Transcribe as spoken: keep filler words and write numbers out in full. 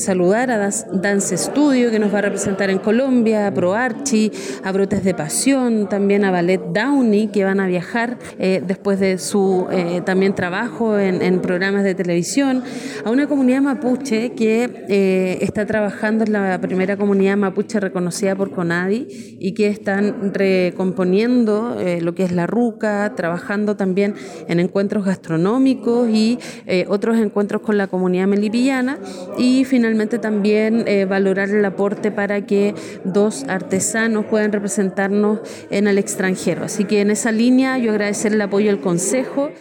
saludar a Dance Studio, que nos va a representar en Colombia, a ProArchi, a Brotes de Pasión, también a Ballet Downey, que van a viajar eh, después de su eh, también trabajo en, en programas de televisión, a una comunidad mapuche que eh, está trabajando en la primera comunidad mapuche reconocida por CONADI y que están recomponiendo eh, lo que es la ruca, trabajando también en encuentros gastronómicos y eh, otros encuentros con la comunidad melipillana, y finalmente también eh, valorar el aporte para que dos artesanos puedan representarnos en el extranjero. Así que en esa línea yo agradecer el apoyo del Consejo.